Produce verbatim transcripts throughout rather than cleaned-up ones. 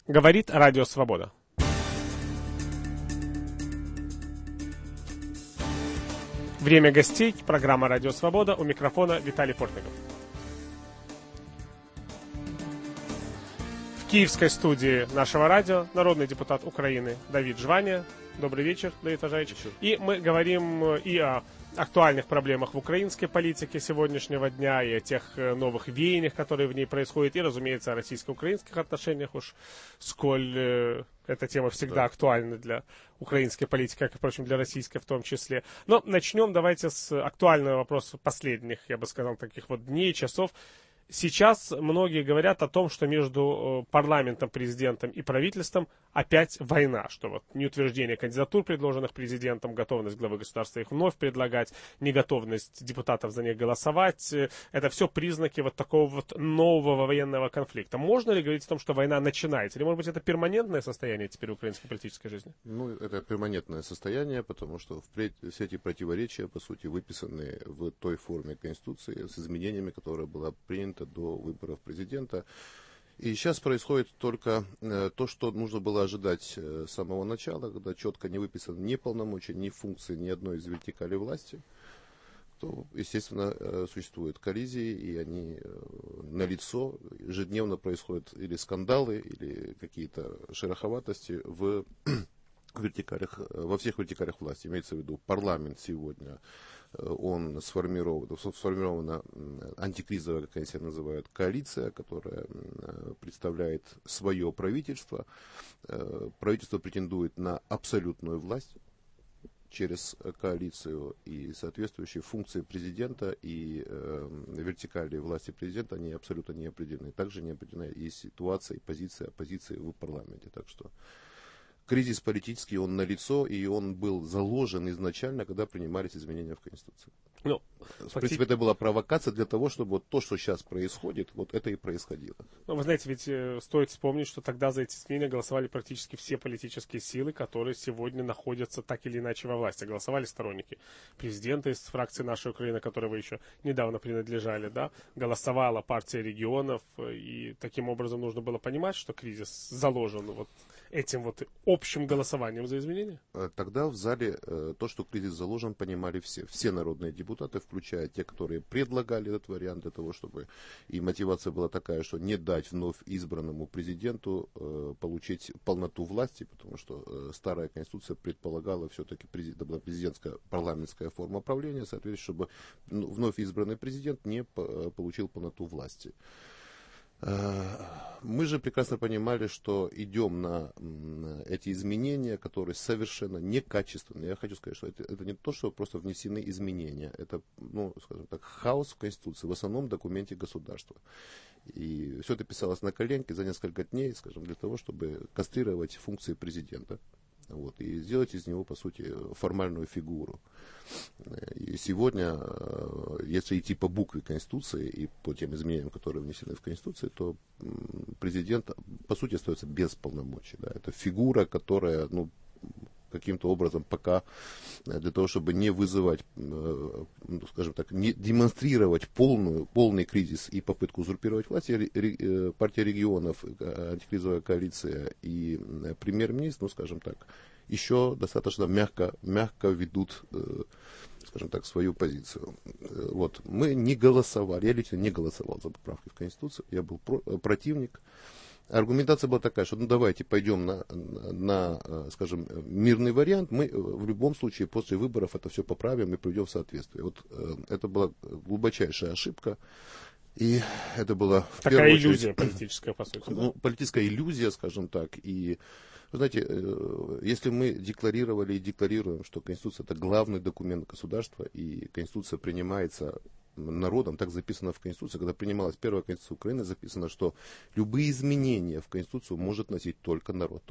Говорит Радио Свобода. Время гостей. Программа «Радио Свобода». У микрофона Виталий Портников. В киевской студии нашего радио народный депутат Украины Давид Жваня. Добрый вечер, Давид Ажаевич. И мы говорим и о актуальных проблемах в украинской политике сегодняшнего дня, и о тех новых веяниях, которые в ней происходят, и, разумеется, о российско-украинских отношениях, уж сколь э, эта тема всегда да. актуальна для украинской политики, как и, впрочем, для российской в том числе. Но начнем давайте с актуального вопроса последних, я бы сказал, таких вот дней, часов. Сейчас многие говорят о том, что между парламентом, президентом и правительством опять война, что вот неутверждение кандидатур, предложенных президентом, готовность главы государства их вновь предлагать, неготовность депутатов за них голосовать, это все признаки вот такого вот нового военного конфликта. Можно ли говорить о том, что война начинается? Или, может быть, это перманентное состояние теперь украинской политической жизни? Ну, это перманентное состояние, потому что впредь все эти противоречия, по сути, выписаны в той форме Конституции с изменениями, которая была принята до выборов президента. И сейчас происходит только э, то, что нужно было ожидать э, с самого начала, когда четко не выписаны ни полномочия, ни функции ни одной из вертикалей власти, то, естественно, э, существуют коллизии, и они э, налицо. Ежедневно происходят или скандалы, или какие-то шероховатости в вертикалях, во всех вертикалях власти. Имеется в виду парламент сегодня. Он сформирован, сформирована антикризовая, как они себя называют, коалиция, которая представляет свое правительство. Правительство претендует на абсолютную власть через коалицию, и соответствующие функции президента и э, вертикали власти президента, они абсолютно не определены. Также не определена и ситуация, и позиция оппозиции в парламенте. Так что кризис политический, он налицо, и он был заложен изначально, когда принимались изменения в Конституции. Ну, в принципе, это была провокация для того, чтобы вот то, что сейчас происходит, вот это и происходило. Ну, вы знаете, ведь э, стоит вспомнить, что тогда за эти изменения голосовали практически все политические силы, которые сегодня находятся так или иначе во власти. Голосовали сторонники президента из фракции «Наша Украина», которой вы еще недавно принадлежали, да, голосовала партия регионов, и таким образом нужно было понимать, что кризис заложен вот этим вот общим голосованием за изменения? Тогда в зале э, то, что кризис заложен, понимали все. Все народные депутаты, включая те, которые предлагали этот вариант для того, чтобы и мотивация была такая, что не дать вновь избранному президенту э, получить полноту власти, потому что э, старая конституция предполагала все-таки президент, президентская парламентская форма правления, соответственно, чтобы ну, вновь избранный президент не по, получил полноту власти. Мы же прекрасно понимали, что идем на эти изменения, которые совершенно некачественные. Я хочу сказать, что это, это не то, что просто внесены изменения. Это, ну, скажем так, хаос в Конституции, в основном документе государства. И все это писалось на коленке за несколько дней, скажем, для того, чтобы кастрировать функции президента. Вот, и сделать из него, по сути, формальную фигуру. И сегодня, если идти по букве Конституции и по тем изменениям, которые внесены в Конституцию, то президент, по сути, остается без полномочий. Да. Это фигура, которая, ну, каким-то образом пока для того, чтобы не вызывать, скажем так, не демонстрировать полную, полный кризис и попытку узурпировать власть, партия регионов, антикризовая коалиция и премьер-министр, ну, скажем так, еще достаточно мягко, мягко ведут, скажем так, свою позицию. Вот. Мы не голосовали, я лично не голосовал за поправки в Конституцию, я был про, противник. Аргументация была такая, что ну давайте пойдем на, на, скажем, мирный вариант, мы в любом случае после выборов это все поправим и приведем в соответствие. Вот это была глубочайшая ошибка, и это была в такая первую иллюзия очередь, политическая, по сути. Ну, да? Политическая иллюзия, скажем так, и вы знаете, если мы декларировали и декларируем, что Конституция это главный документ государства, и Конституция принимается народом, так записано в Конституции, когда принималась первая Конституция Украины, записано, что любые изменения в Конституцию может носить только народ. То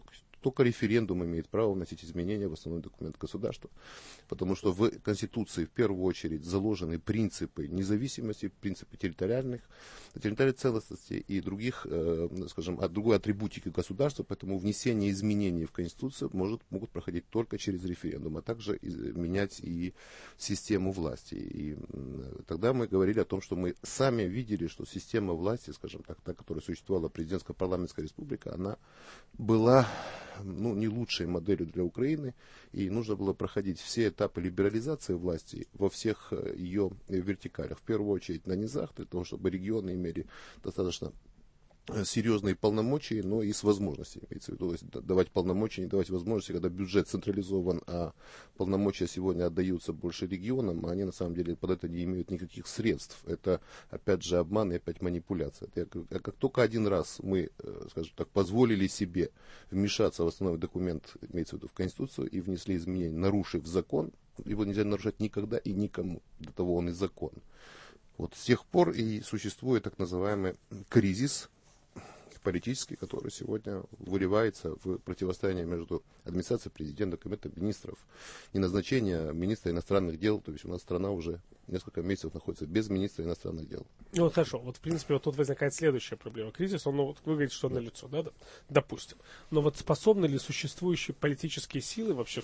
только референдум имеет право вносить изменения в основной документ государства. Потому что в Конституции в первую очередь заложены принципы независимости, принципы территориальных, территориальной целостности и других, э, скажем, от другой атрибутики государства. Поэтому внесение изменений в Конституцию может, могут проходить только через референдум, а также менять и систему власти. И тогда мы говорили о том, что мы сами видели, что система власти, скажем так, та, которая существовала, президентско-парламентская республика, она была, ну, не лучшей моделью для Украины, и нужно было проходить все этапы либерализации власти во всех ее вертикалях. В первую очередь на низах, для того, чтобы регионы имели достаточно серьезные полномочия, но и с возможностями. Имеется в виду, то есть давать полномочия, не давать возможности, когда бюджет централизован, а полномочия сегодня отдаются больше регионам, а они на самом деле под это не имеют никаких средств. Это опять же обман и опять манипуляция. Это как, как только один раз мы, скажем так, позволили себе вмешаться в основной документ, имеется в виду в Конституцию, и внесли изменения, нарушив закон, его нельзя нарушать никогда и никому, до того он и закон. Вот с тех пор и существует так называемый кризис политический, который сегодня выливается в противостояние между администрацией президента, кабинетом министров и назначение министра иностранных дел. То есть у нас страна уже несколько месяцев находится без министра иностранных дел. Ну вот хорошо, вот в принципе вот тут возникает следующая проблема. Кризис, он, ну, вот вы говорите, что налицо, да, да, допустим. Но вот способны ли существующие политические силы вообще,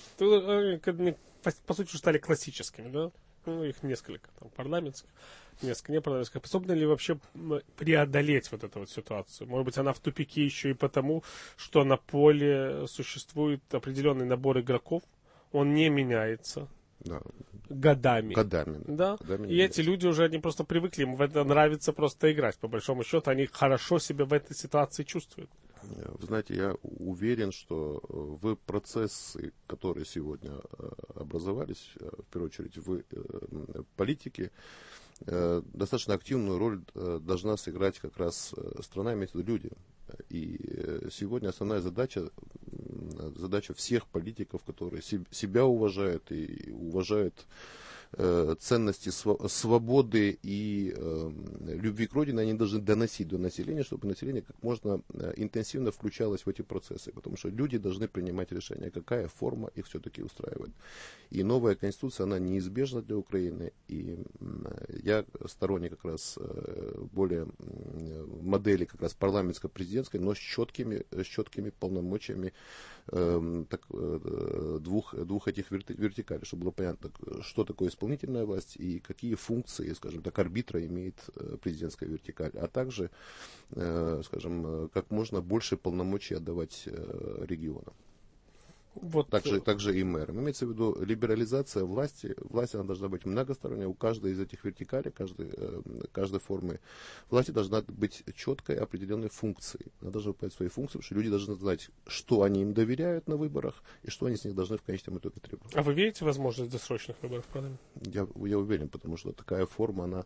по сути, стали классическими, да? Ну, их несколько, там, парламентских, несколько непарламентских. Способны ли вообще преодолеть вот эту вот ситуацию? Может быть, она в тупике еще и потому, что на поле существует определенный набор игроков, он не меняется. Да. Годами. Годами. Да. Годами и эти люди уже, они просто привыкли, им в это нравится просто играть. По большому счету, они хорошо себя в этой ситуации чувствуют. Вы знаете, я уверен, что в процессы, которые сегодня образовались, в первую очередь в политике, достаточно активную роль должна сыграть как раз страна, имеется в виду люди. И сегодня основная задача, задача всех политиков, которые себя уважают и уважают ценности свободы и э, любви к родине, они должны доносить до населения, чтобы население как можно интенсивно включалось в эти процессы, потому что люди должны принимать решения, какая форма их все-таки устраивает. И новая конституция, она неизбежна для Украины, и я сторонник как раз более модели как раз парламентско-президентской, но с четкими, с четкими полномочиями э, так, э, двух, двух этих вертикалей, чтобы было понятно, что такое исполнительная власть и какие функции, скажем так, арбитра имеет президентская вертикаль, а также, э, скажем, как можно больше полномочий отдавать э, регионам. Вот. Также, также и мэрам. Имеется в виду либерализация власти. Власть она должна быть многосторонняя. У каждой из этих вертикалей, каждой, каждой формы власти должна быть четкой определенной функцией. Она должна выполнять свои функции, потому что люди должны знать, что они им доверяют на выборах и что они с них должны в конечном итоге требовать. А вы верите в возможность досрочных выборов в парламент? Я, я уверен, потому что такая форма, она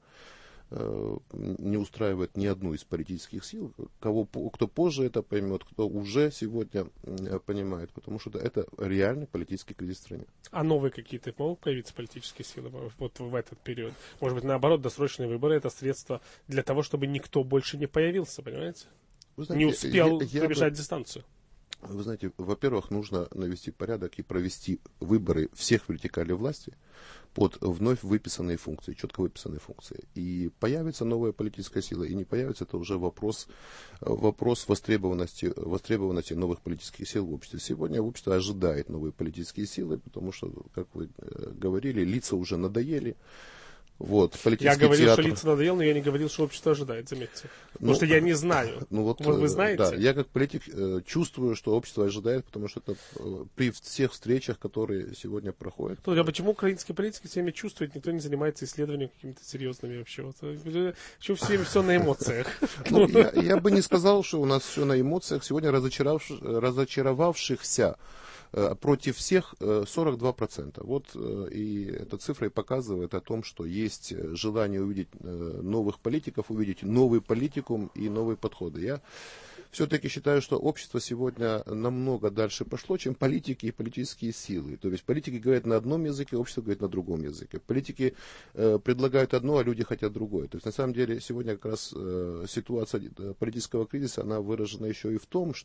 не устраивает ни одну из политических сил. Кого, кто позже это поймет, кто уже сегодня понимает, потому что это реальный политический кризис в стране. А новые какие-то могут появиться политические силы вот в этот период? Может быть, наоборот, досрочные выборы — это средство для того, чтобы никто больше не появился, понимаете? Вы знаете, не успел я, я пробежать бы... дистанцию. Вы знаете, во-первых, нужно навести порядок и провести выборы всех вертикалей власти под вновь выписанные функции, четко выписанные функции. И появится новая политическая сила, и не появится, это уже вопрос, вопрос востребованности, востребованности новых политических сил в обществе. Сегодня общество ожидает новые политические силы, потому что, как вы говорили, лица уже надоели. Вот, я говорил, театр... что лица надоел, но я не говорил, что общество ожидает, заметьте. Потому ну, что я не знаю. Ну, вот, вы, вы знаете? Да, я как политик э, чувствую, что общество ожидает, потому что это э, при всех встречах, которые сегодня проходят. Ну, а почему украинские политики всеми чувствуют, никто не занимается исследованиями какими-то серьезными вообще? Вот, почему всеми все на эмоциях? Ну, я, я бы не сказал, что у нас все на эмоциях. Сегодня разочаровавшихся против всех сорок два процента. Вот и эта цифра и показывает о том, что есть желание увидеть новых политиков, увидеть новый политикум и новые подходы. Я все-таки считаю, что общество сегодня намного дальше пошло, чем политики и политические силы. То есть политики говорят на одном языке, общество говорит на другом языке. Политики э, предлагают одно, а люди хотят другое. То есть на самом деле сегодня как раз э, ситуация политического кризиса, она выражена еще и в том, что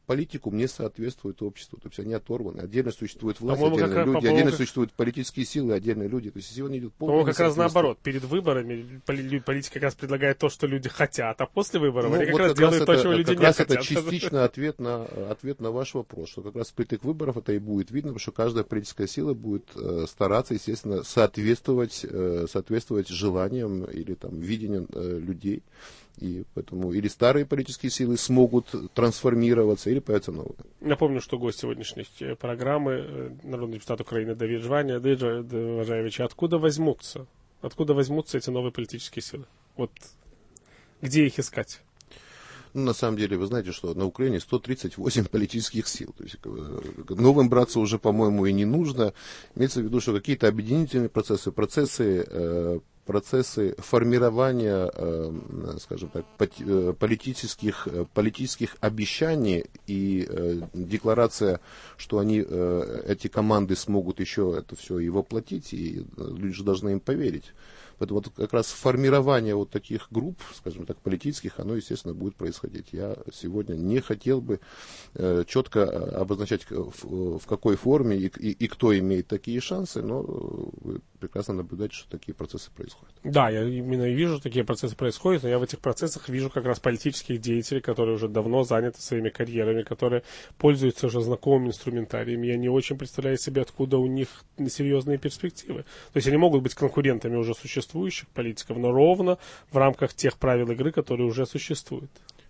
политикум не соответствует обществу. То есть они оторваны. Отдельно существует власть, По-моему, отдельно как, люди, по-моему, отдельно как... существуют политические силы, отдельные люди. То есть сегодня идет полное По-моему, как раз наоборот. Перед выборами политик как раз предлагает то, что люди хотят, а после выборов ну, они как вот раз как делают раз то, это, чего люди как не раз хотят. Это частично ответ на, ответ на ваш вопрос, что как раз впритык выборов это и будет видно, потому что каждая политическая сила будет э, стараться, естественно, соответствовать, э, соответствовать желаниям или там, видениям э, людей. И поэтому или старые политические силы смогут трансформироваться, или появятся новые. Напомню, что гость сегодняшней программы народный депутат Украины Давид Жваня. Давид Уважаевич, откуда возьмутся? Откуда возьмутся эти новые политические силы? Вот где их искать? Ну, на самом деле, вы знаете, что на Украине сто тридцать восемь политических сил. То есть, новым браться уже, по-моему, и не нужно. Имеется в виду, что какие-то объединительные процессы, процессы, э, процессы формирования, э, скажем так, политических, политических обещаний и э, декларация, что они, э, эти команды смогут еще это все и воплотить, и люди же должны им поверить. Поэтому вот как раз формирование вот таких групп, скажем так, политических, оно, естественно, будет происходить. Я сегодня не хотел бы э, четко обозначать, в, в какой форме и, и, и кто имеет такие шансы, но вы прекрасно наблюдаете, что такие процессы происходят. Да, я именно вижу, такие процессы происходят, но я в этих процессах вижу как раз политических деятелей, которые уже давно заняты своими карьерами, которые пользуются уже знакомым инструментарием. Я не очень представляю себе, откуда у них серьезные перспективы. То есть они могут быть конкурентами уже существующих политиков, но ровно в рамках тех правил игры, которые уже существуют.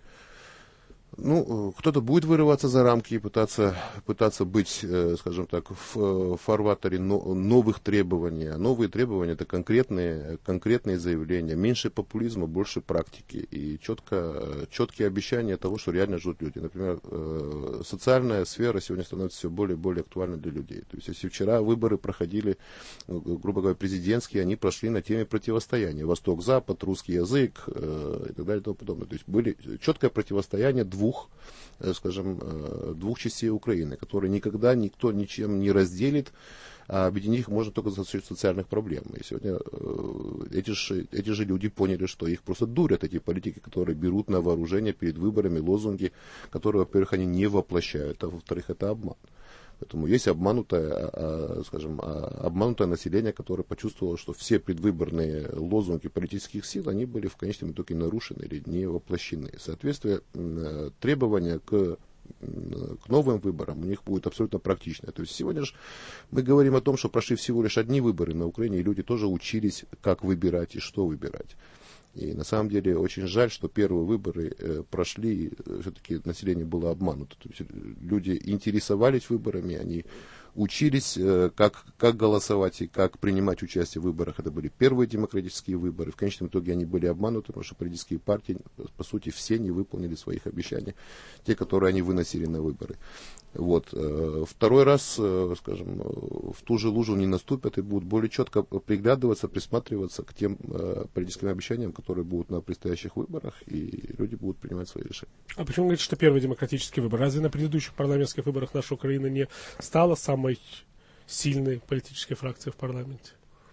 Ну, кто-то будет вырываться за рамки и пытаться, пытаться быть, скажем так, в фарватере новых требований. А новые требования — это конкретные, конкретные заявления. Меньше популизма, больше практики. И четко, четкие обещания того, что реально ждут люди. Например, социальная сфера сегодня становится все более и более актуальной для людей. То есть, если вчера выборы проходили, грубо говоря, президентские, они прошли на теме противостояния. Восток-Запад, русский язык и так далее и тому подобное. То есть, были четкое противостояние двух двух, скажем, двух частей Украины, которые никогда никто ничем не разделит, а объединить их можно только за счет социальных проблем. И сегодня эти же, эти же люди поняли, что их просто дурят, эти политики, которые берут на вооружение перед выборами лозунги, которые, во-первых, они не воплощают, а во-вторых, это обман. Поэтому есть обманутое, скажем, обманутое население, которое почувствовало, что все предвыборные лозунги политических сил, они были в конечном итоге нарушены или не воплощены. Соответствие требования к, к новым выборам у них будет абсолютно практичное. То есть сегодня же мы говорим о том, что прошли всего лишь одни выборы на Украине, и люди тоже учились, как выбирать и что выбирать. И на самом деле очень жаль, что первые выборы э, прошли, все-таки население было обмануто. То есть люди интересовались выборами, они учились, э, как, как голосовать и как принимать участие в выборах. Это были первые демократические выборы. В конечном итоге они были обмануты, потому что политические партии, по сути, все не выполнили своих обещаний, те, которые они выносили на выборы. Вот. Второй раз, скажем, в ту же лужу не наступят и будут более четко приглядываться, присматриваться к тем политическим обещаниям, которые будут на предстоящих выборах, и люди будут принимать свои решения. А почему говорите, что первый демократический выбор? Разве на предыдущих парламентских выборах наша Украина не стала самой сильной политической фракцией в парламенте?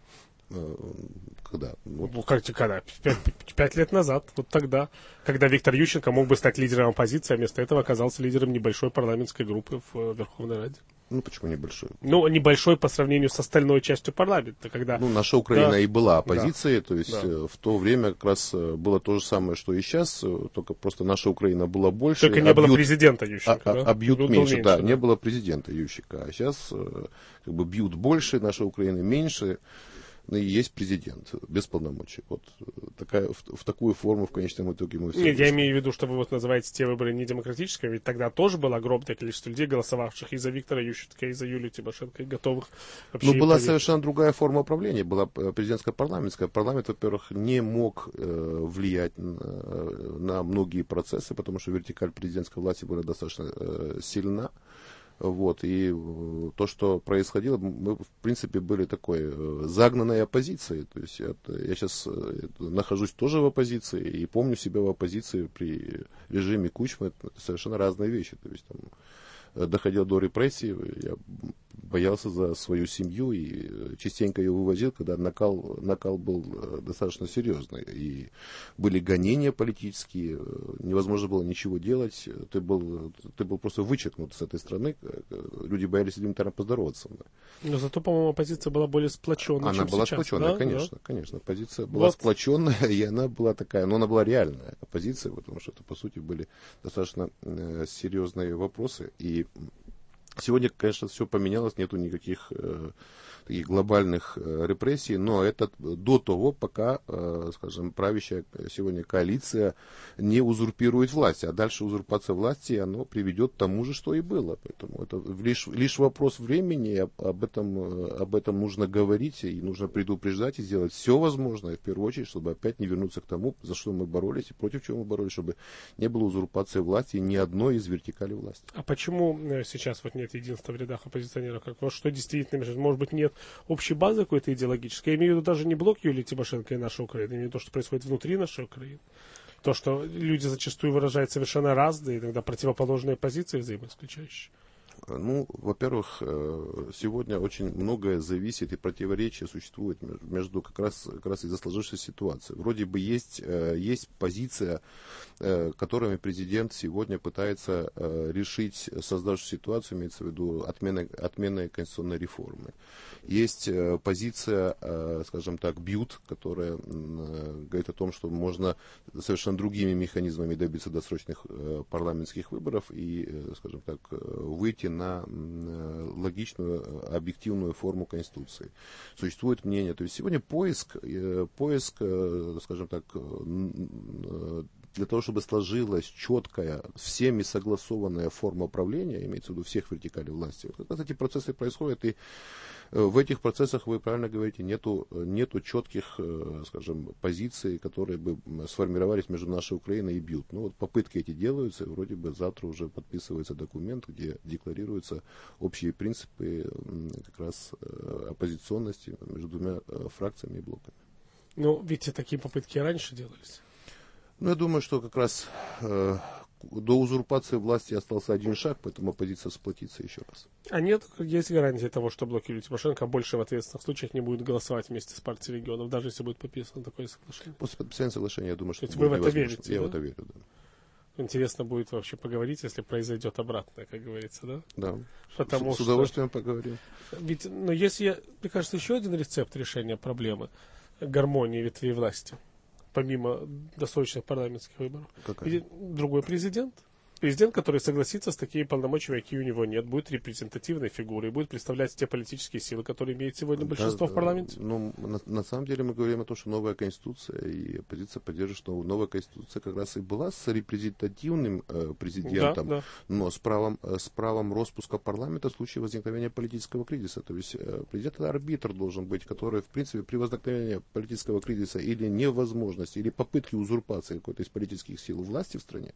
Когда? Вот. Ну, как, когда? Пять, пять лет назад, вот тогда, когда Виктор Ющенко мог бы стать лидером оппозиции, а вместо этого оказался лидером небольшой парламентской группы в Верховной Раде. Ну, почему небольшой? Ну, небольшой по сравнению с остальной частью парламента, когда... Ну, наша Украина да, и была оппозицией, да, то есть да. в то время как раз было то же самое, что и сейчас, только просто наша Украина была больше. Только не обьют, было президента Ющенко, а, да? А бьют меньше, меньше, да, да, не было президента Ющенко, а сейчас как бы бьют больше, наша Украина меньше. Ну, и есть президент без полномочий. Вот такая, в, в такую форму в конечном итоге мы все... Нет, вышли. я имею в виду, что вы вот называете те выборы недемократическими, ведь тогда тоже было огромное количество людей, голосовавших и за Виктора Ющенко, и за Юлию Тимошенко, и готовых вообще... Ну, была поверить. совершенно другая форма управления, была президентская парламентская. Парламент, во-первых, не мог э, влиять на, на многие процессы, потому что вертикаль президентской власти была достаточно э, сильна. Вот, и то, что происходило, мы, в принципе, были такой загнанной оппозицией. То есть я, я сейчас нахожусь тоже в оппозиции и помню себя в оппозиции при режиме Кучмы. Это совершенно разные вещи. То есть там доходило до репрессий. Я боялся за свою семью и частенько ее вывозил, когда накал, накал был достаточно серьезный. И были гонения политические, невозможно было ничего делать. Ты был, ты был просто вычеркнут с этой страны. Люди боялись элементарно поздороваться. Но зато, по-моему, оппозиция была более сплоченной, она чем была сейчас. сплоченная, Да? конечно, да? конечно. Оппозиция была вот. сплоченная, и она была такая, но она была реальная оппозиция, потому что это, по сути, были достаточно э, серьезные вопросы. И сегодня, конечно, все поменялось, нету никаких э, таких глобальных э, репрессий, но это до того, пока, э, скажем, правящая сегодня коалиция не узурпирует власть. А дальше узурпация власти, оно приведет к тому же, что и было. Поэтому это лишь, лишь вопрос времени, об, об, этом, об этом нужно говорить, и нужно предупреждать и сделать все возможное, в первую очередь, чтобы опять не вернуться к тому, за что мы боролись и против чего мы боролись, чтобы не было узурпации власти ни одной из вертикалей власти. А почему сейчас вот нет единства в рядах оппозиционеров? Как, вот что действительно мешает? Может быть, нет общей базы какой-то идеологической? Я имею в виду даже не блок Юлии Тимошенко и наша Украина, я имею в виду то, что происходит внутри нашей Украины. То, что люди зачастую выражают совершенно разные, иногда противоположные позиции взаимоисключающие. Ну, во-первых, сегодня очень многое зависит и противоречия существует между как раз, как раз из-за сложившейся ситуации. Вроде бы есть, есть позиция, которыми президент сегодня пытается решить создавшуюся ситуацию, имеется в виду отмена, отмена конституционной реформы. Есть позиция, скажем так, бьют, которая говорит о том, что можно совершенно другими механизмами добиться досрочных парламентских выборов и, скажем так, выйти на логичную, объективную форму Конституции. Существует мнение, то есть сегодня поиск, поиск, скажем так, для того, чтобы сложилась четкая, всеми согласованная форма правления, имеется в виду всех вертикалей власти. Вот как раз эти процессы происходят, и в этих процессах, вы правильно говорите, нету, нету четких, скажем, позиций, которые бы сформировались между нашей Украиной и БЮТ. Ну вот попытки эти делаются, и вроде бы завтра уже подписывается документ, где декларируются общие принципы как раз оппозиционности между двумя фракциями и блоками. Ну, ведь такие попытки и раньше делались. Ну, я думаю, что как раз э, до узурпации власти остался один шаг, поэтому оппозиция сплотится еще раз. А нет, есть гарантия того, что блок Юлии Тимошенко больше в ответственных случаях не будет голосовать вместе с партией регионов, даже если будет подписано такое соглашение? После подписания соглашения, я думаю, что это будет невозможно. Вы в это верите, Я да? в это верю, да. Интересно будет вообще поговорить, если произойдет обратное, как говорится, да? Да. Потому с, с удовольствием что... поговорим. Ведь, ну, если, я, мне кажется, еще один рецепт решения проблемы гармонии ветвей власти, помимо досрочных парламентских выборов. Какая? Другой президент. Президент, который согласится с такими полномочиями, какие у него нет, будет репрезентативной фигурой, будет представлять те политические силы, которые имеют сегодня большинство да, в парламенте. Ну, на, на самом деле мы говорим о том, что новая конституция, и оппозиция поддерживает, что новая конституция как раз и была с репрезентативным э, президентом, да, да. но с правом, э, с правом распуска парламента в случае возникновения политического кризиса. То есть э, президент — это арбитр должен быть, который, в принципе, при возникновении политического кризиса или невозможности, или попытки узурпации какой-то из политических сил власти в стране,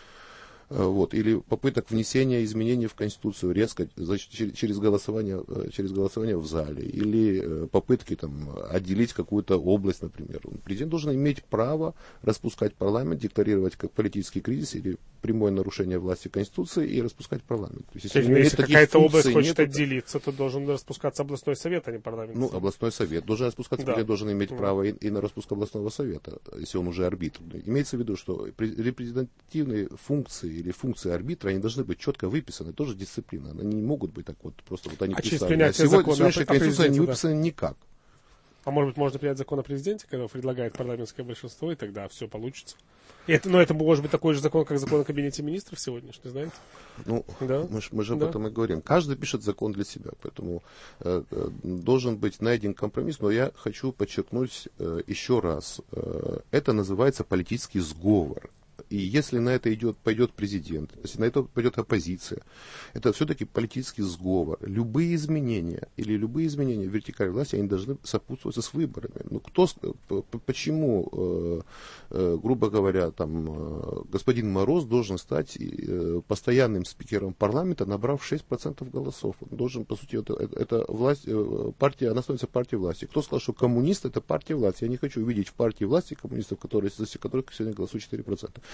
вот, или попыток внесения изменений в Конституцию резко значит, через, голосование, через голосование в зале, или попытки там, отделить какую-то область, например. Президент должен иметь право распускать парламент, декларировать как политический кризис или прямое нарушение власти Конституции и распускать парламент. То есть, если, если, если какая-то область хочет нет, отделиться, то должен распускаться областной совет, а не парламент. Ну, областной совет должен распускаться, да. должен иметь да. право и, и на распуск областного совета, если он уже арбитр. Имеется в виду, что репрезентативные функции или функции арбитра, они должны быть четко выписаны, тоже дисциплина. Они не могут быть так вот, просто вот они а представлены. А сегодня, сегодняшняя Конституция не выписана да. никак. А может быть, можно принять закон о президенте, когда предлагает парламентское большинство, и тогда все получится. И это, но это может быть такой же закон, как закон о кабинете министров сегодняшний, знаете? Ну, да? мы, мы же об да. этом и говорим. Каждый пишет закон для себя, поэтому э, э, должен быть найден компромисс. Но я хочу подчеркнуть э, еще раз. Э, это называется политический сговор. И если на это идет, пойдет президент, если на это пойдет оппозиция, это все-таки политический сговор. Любые изменения или любые изменения в вертикали власти, они должны сопутствоваться с выборами. Ну, кто, почему, э, э, грубо говоря, там, э, господин Мороз должен стать э, постоянным спикером парламента, набрав шесть процентов голосов? Он должен, по сути, это, это власть, э, партия, она становится партией власти. Кто сказал, что коммунист — это партия власти? Я не хочу увидеть в партии власти коммунистов, которые, за которых сегодня голосуют четыре процента.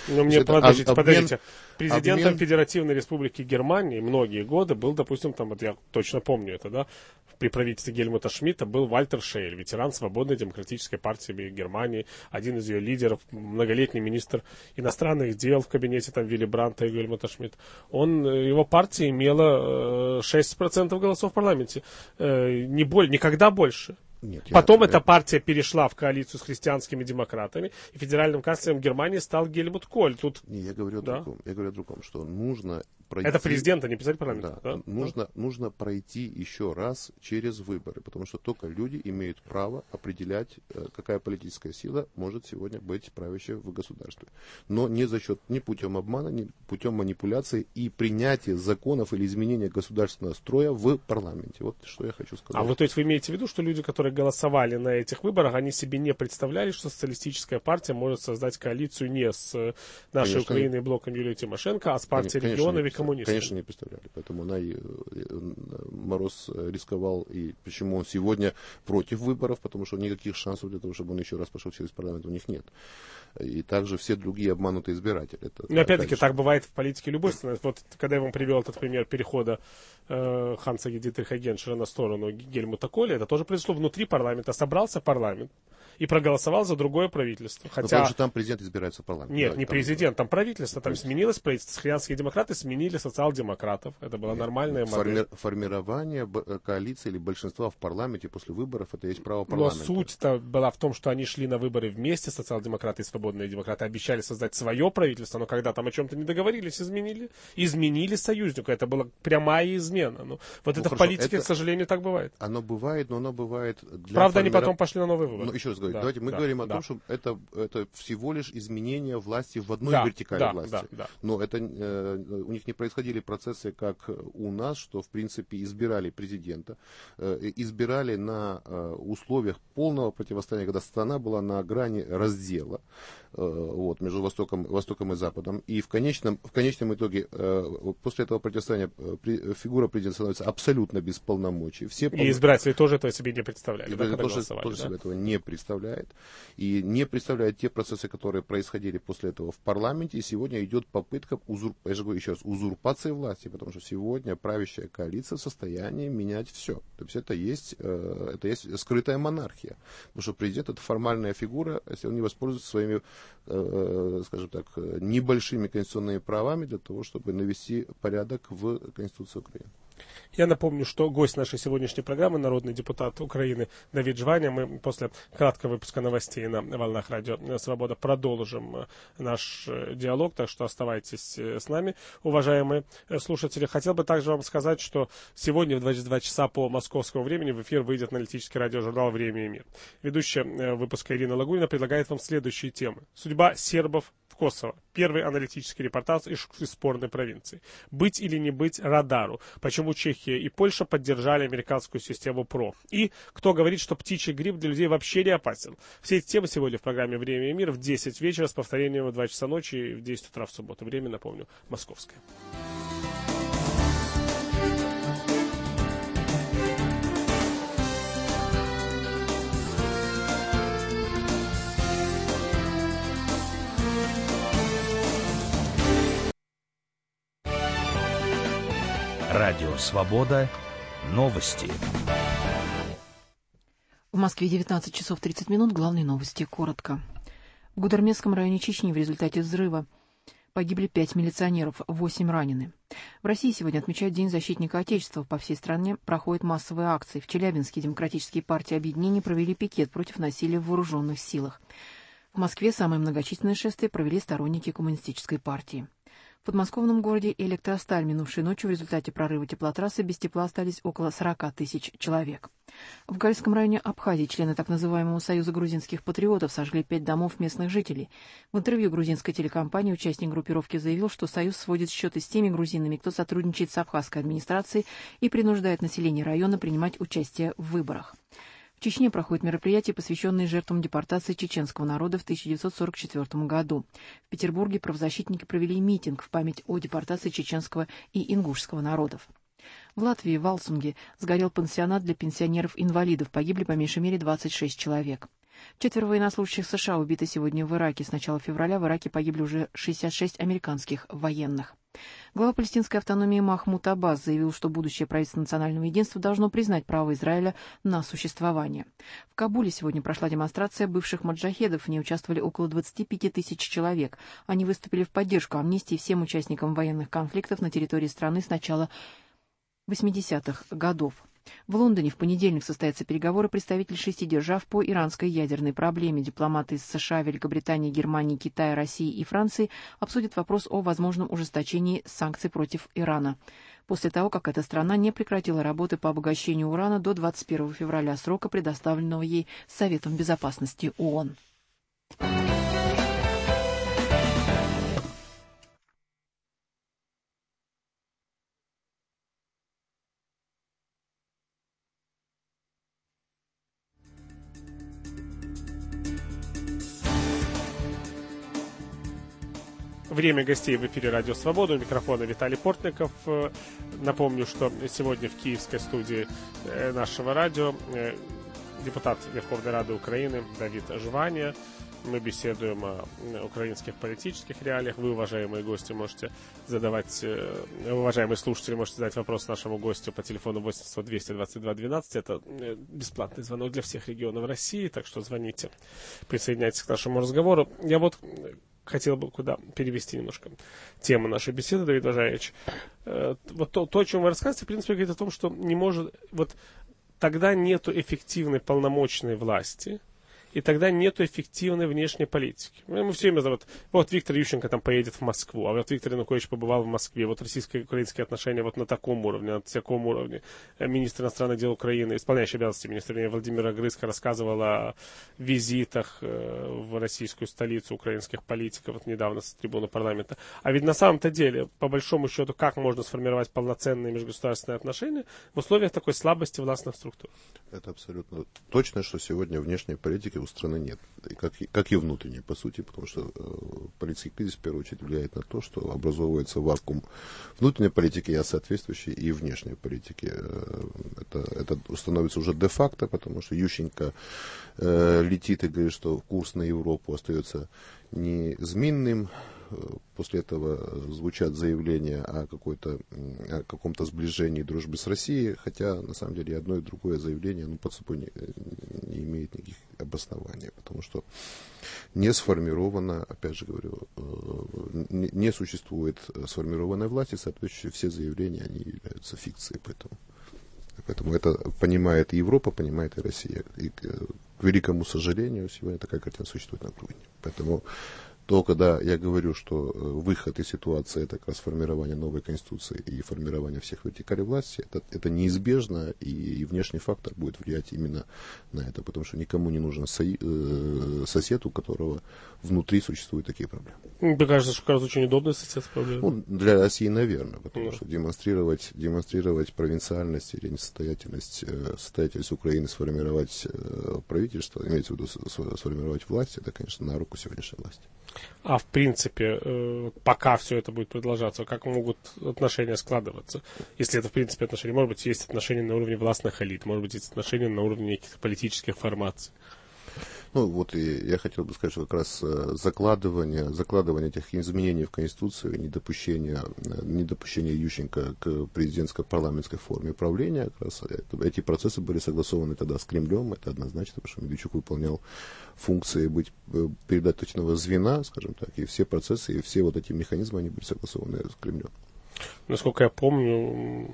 Ну, мне, подождите, обмен, подождите. Президентом обмен... Федеративной Республики Германии многие годы был, допустим, там, вот я точно помню это, да, при правительстве Гельмута Шмидта был Вальтер Шейль, ветеран Свободной Демократической партии Германии, один из ее лидеров, многолетний министр иностранных дел в кабинете там Вилли Бранта и Гельмута Шмидта. Он, его партия имела шесть процентов голосов в парламенте. Не боль, никогда больше. Нет, Потом я, эта я... партия перешла в коалицию с христианскими демократами, и федеральным канцлером Германии стал Гельмут Коль. Тут... Не, я говорю о да. другом. Я говорю о другом, что нужно пройти... Это президент, а не писатель парламента. Да. Да? Нужно, да. нужно пройти еще раз через выборы, потому что только люди имеют право определять, какая политическая сила может сегодня быть правящей в государстве. Но не за счет, ни путем обмана, ни путем манипуляции и принятия законов или изменения государственного строя в парламенте. Вот что я хочу сказать. А вы, то есть, вы имеете в виду, что люди, которые голосовали на этих выборах, они себе не представляли, что социалистическая партия может создать коалицию не с нашей конечно, Украиной и блоком Юлии Тимошенко, а с партией конечно, регионов и коммунистов? Конечно, не представляли. Поэтому она, Мороз рисковал. И почему он сегодня против выборов? Потому что никаких шансов для того, чтобы он еще раз пошел через парламент, у них нет. И также все другие обманутые избиратели. Это, Но опять-таки так бывает в политике любой страны. Вот когда я вам привел этот пример перехода э, Ханса Дитриха Геншера на сторону Гельмута Коля, это тоже произошло внутри парламента. Собрался парламент и проголосовал за другое правительство. Хотя... Но потому что там президент избирается в парламент. Нет, да, не там... президент, там правительство. Там сменилось правительство. Христианские демократы сменили социал-демократов. Это была нормальная Форми... модель. Формирование коалиции или большинства в парламенте после выборов, это есть право парламента. Но суть-то была в том, что они шли на выборы вместе, социал-демократы и свободные демократы, обещали создать свое правительство, но когда там о чем-то не договорились, изменили. Изменили союзника. Это была прямая измена. Ну, вот ну, это хорошо, в политике, это... к сожалению, так бывает. Оно бывает, но оно бывает... Для Правда, формира... они потом пошли на новый выбор. Ну, еще раз говорю, да, давайте мы да, говорим о да. том, что это, это всего лишь изменение власти в одной да, вертикали да, власти. Да, да. Но это, э, у них не происходили процессы, как у нас, что, в принципе, избирали президента, э, избирали на э, условиях полного противостояния, когда страна была на грани раздела э, вот, между Востоком, Востоком и Западом. И в конечном, в конечном итоге э, после этого противостояния при, фигура президента становится абсолютно без полномочий. Все и избиратели тоже этого себе не представляли. Избиратели да, тоже, тоже да? себе этого не представляет. И не представляет те процессы, которые происходили после этого в парламенте. И сегодня идет попытка, узур... я же говорю еще раз, узурпации власти, потому что сегодня правящая коалиция в состоянии менять все. То есть это есть, э, это есть скрытая монархия. Потому что президент — это формальная фигура, если он не воспользуется своими, э, скажем так, небольшими конституционными правами для того, чтобы навести порядок в Конституции Украины. Я напомню, что гость нашей сегодняшней программы, народный депутат Украины Давид Жваня. Мы после краткого выпуска новостей на волнах радио «Свобода» продолжим наш диалог, так что оставайтесь с нами, уважаемые слушатели. Хотел бы также вам сказать, что сегодня в двадцать два часа по московскому времени в эфир выйдет аналитический радиожурнал «Время и мир». Ведущая выпуска Ирина Лагунина предлагает вам следующие темы. Судьба сербов в Косово. Первый аналитический репортаж из, из спорной провинции. Быть или не быть радару. Почему Чехия и Польша поддержали американскую систему ПРО. И кто говорит, что птичий грипп для людей вообще не опасен. Все эти темы сегодня в программе «Время и мир» в десять вечера с повторением в два часа ночи и в десять утра в субботу. Время, напомню, московское. Радио «Свобода». Новости. В Москве девятнадцать часов тридцать минут. Главные новости. Коротко. В Гудермесском районе Чечни в результате взрыва погибли пять милиционеров, восемь ранены. В России сегодня отмечают День защитника Отечества. По всей стране проходят массовые акции. В Челябинске демократические партии объединения провели пикет против насилия в вооруженных силах. В Москве самое многочисленное шествие провели сторонники коммунистической партии. В подмосковном городе Электросталь минувшей ночью в результате прорыва теплотрассы без тепла остались около сорока тысяч человек. В Гальском районе Абхазии члены так называемого Союза грузинских патриотов сожгли пять домов местных жителей. В интервью грузинской телекомпании участник группировки заявил, что Союз сводит счеты с теми грузинами, кто сотрудничает с абхазской администрацией и принуждает население района принимать участие в выборах. В Чечне проходят мероприятия, посвященные жертвам депортации чеченского народа в тысяча девятьсот сорок четвёртом году. В Петербурге правозащитники провели митинг в память о депортации чеченского и ингушского народов. В Латвии, в Валсунге, сгорел пансионат для пенсионеров-инвалидов. Погибли по меньшей мере двадцать шесть человек. Четверо военнослужащих США убиты сегодня в Ираке. С начала февраля в Ираке погибли уже шестьдесят шесть американских военных. Глава палестинской автономии Махмуд Аббас заявил, что будущее правительство национального единства должно признать право Израиля на существование. В Кабуле сегодня прошла демонстрация бывших маджахедов. В ней участвовали около двадцати пяти тысяч человек. Они выступили в поддержку амнистии всем участникам военных конфликтов на территории страны с начала восьмидесятых годов. В Лондоне в понедельник состоятся переговоры представителей шести держав по иранской ядерной проблеме. Дипломаты из США, Великобритании, Германии, Китая, России и Франции обсудят вопрос о возможном ужесточении санкций против Ирана. После того, как эта страна не прекратила работы по обогащению урана до двадцать первого февраля, срока, предоставленного ей Советом Безопасности ООН. Время гостей в эфире «Радио Свобода». У микрофона Виталий Портников. Напомню, что сегодня в киевской студии нашего радио депутат Верховной Рады Украины Давид Жвания. Мы беседуем о украинских политических реалиях. Вы, уважаемые гости, можете задавать, уважаемые слушатели, можете задать вопрос нашему гостю по телефону восемь ноль ноль двести двадцать два двенадцать. Это бесплатный звонок для всех регионов России, так что звоните, присоединяйтесь к нашему разговору. Я вот хотел бы куда перевести немножко тему нашей беседы, Давид Важаевич. Вот то, то, о чем вы рассказываете, в принципе, говорит о том, что не может, вот тогда нету эффективной полномочной власти, и тогда нету эффективной внешней политики. Мы все время, вот, вот Виктор Ющенко там поедет в Москву, а вот Виктор Янукович побывал в Москве, вот российско-украинские отношения вот на таком уровне, на таком уровне. Министр иностранных дел Украины, исполняющий обязанности министра Владимира Грызко, рассказывал о визитах в российскую столицу украинских политиков, вот недавно с трибуны парламента. А ведь на самом-то деле, по большому счету, как можно сформировать полноценные межгосударственные отношения в условиях такой слабости властных структур? Это абсолютно точно, что сегодня внешней политики у страны нет, и как, как и внутренней, по сути, потому что э, политический кризис, в первую очередь, влияет на то, что образовывается вакуум внутренней политики, а соответствующей и внешней политики. Э, это, это становится уже де-факто, потому что Ющенко э, летит и говорит, что курс на Европу остается неизменным. После этого звучат заявления о, какой-то, о каком-то сближении и дружбе с Россией, хотя на самом деле одно и другое заявление ну, под собой не, не имеет никаких обоснований, потому что не сформировано, опять же говорю, не, не существует сформированной власти, соответствующие все заявления, они являются фикцией, поэтому, поэтому это понимает и Европа, понимает и Россия. И, к великому сожалению, сегодня такая картина существует на Украине. Поэтому то, когда я говорю, что выход из ситуации — это как раз формирование новой конституции и формирование всех вертикалей власти, это, это неизбежно, и внешний фактор будет влиять именно на это, потому что никому не нужен со, э, сосед, у которого внутри существуют такие проблемы. Мне кажется, что как раз очень удобный сосед проблемы. Ну, для России, наверное, потому да. что демонстрировать, демонстрировать провинциальность или несостоятельность, э, состоятельность Украины, сформировать э, правительство, имеется в виду сформировать власть, это, конечно, на руку сегодняшней власти. А в принципе, пока все это будет продолжаться, как могут отношения складываться? Если это в принципе отношения, может быть, есть отношения на уровне властных элит, может быть, есть отношения на уровне каких-то политических формаций. Ну, вот и я хотел бы сказать, что как раз закладывание, закладывание этих изменений в Конституцию, недопущение, недопущение Ющенко к президентско-парламентской форме правления, как раз эти процессы были согласованы тогда с Кремлем, это однозначно, потому что Медведчук выполнял функции быть передаточного звена, скажем так, и все процессы, и все вот эти механизмы, они были согласованы с Кремлем. Насколько я помню,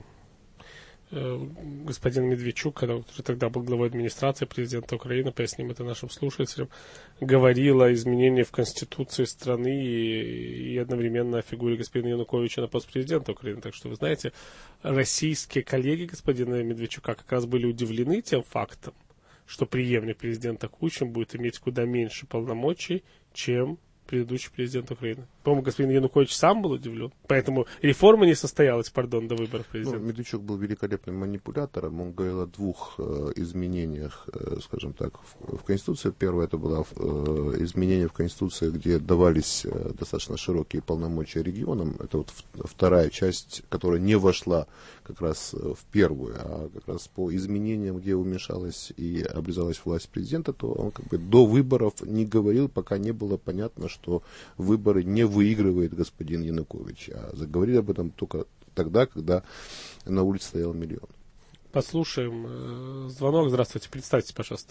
господин Медведчук, когда уже тогда был главой администрации президента Украины, поясним это нашим слушателям, говорил о изменении в Конституции страны и, и одновременно о фигуре господина Януковича на пост президента Украины. Так что, вы знаете, российские коллеги господина Медведчука как раз были удивлены тем фактом, что преемник президента Кучин будет иметь куда меньше полномочий, чем предыдущий президент Украины. По-моему, господин Янукович сам был удивлен. Поэтому реформа не состоялась, пардон, до выборов президента. Ну, Медведчук был великолепным манипулятором. Он говорил о двух э, изменениях, э, скажем так, в, в Конституции. Первое, это было э, изменение в Конституции, где давались э, достаточно широкие полномочия регионам. Это вот вторая часть, которая не вошла как раз в первую, а как раз по изменениям, где уменьшалась и обрезалась власть президента, то он как бы до выборов не говорил, пока не было понятно, что выборы не выигрывает господин Янукович. А заговорили об этом только тогда, когда на улице стоял миллион. Послушаем звонок. Здравствуйте. Представьте, пожалуйста.